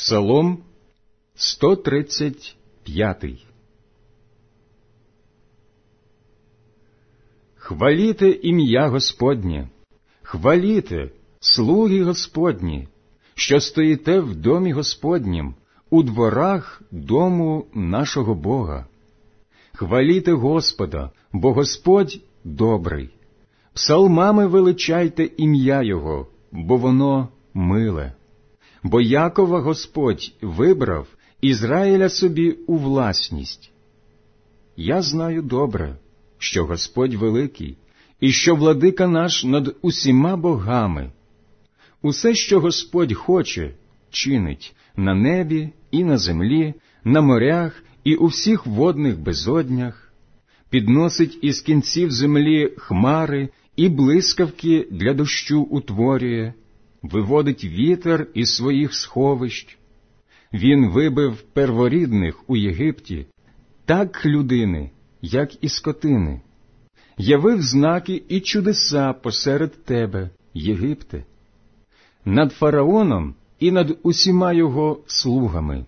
Псалом 135. Хваліте ім'я Господнє, хваліте, слуги Господні, що стоїте в домі Господнім, у дворах дому нашого Бога. Хваліте Господа, бо Господь добрий. Псалмами величайте ім'я Його, бо воно миле. Бо Якова Господь вибрав, Ізраїля собі у власність. Я знаю добре, що Господь великий, і що владика наш над усіма богами. Усе, що Господь хоче, чинить на небі і на землі, на морях і у всіх водних безоднях, підносить із кінців землі хмари і блискавки для дощу утворює, виводить вітер із своїх сховищ. Він вибив перворідних у Єгипті, так людини, як і скотини. Явив знаки і чудеса посеред тебе, Єгипте, над фараоном і над усіма його слугами.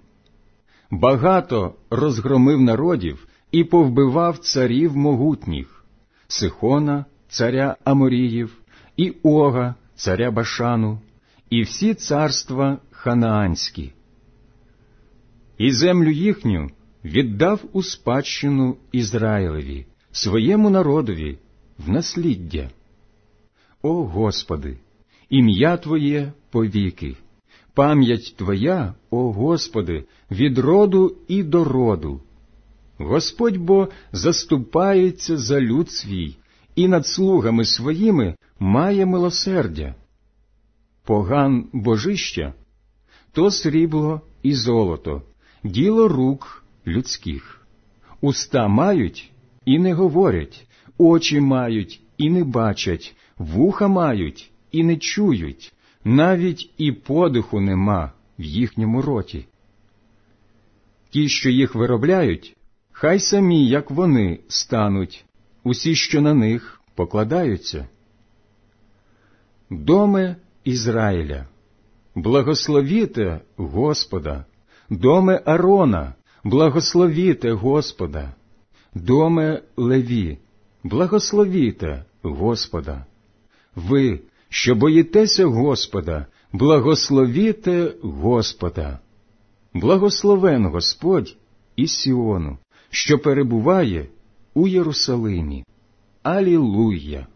Багато розгромив народів і повбивав царів могутніх, Сихона, царя Аморіїв, і Ога, царя Башану, і всі царства ханаанські. І землю їхню віддав у спадщину Ізраїлеві, своєму народові, в насліддя. О Господи, ім'я Твоє повіки, пам'ять Твоя, о Господи, від роду і до роду. Господь бо заступається за люд свій, і над слугами своїми має милосердя. Поган божища – то срібло і золото, діло рук людських. Уста мають і не говорять, очі мають і не бачать, вуха мають і не чують, навіть і подиху нема в їхньому роті. Ті, що їх виробляють, хай самі, як вони, стануть, усі, що на них покладаються. Доме Ізраїля, благословіте Господа, доме Арона, благословіте Господа, доме Леві, благословіте Господа. Ви, що боїтеся Господа, благословіте Господа. Благословен Господь із Сіону, що перебуває у Єрусалимі. Алілуя!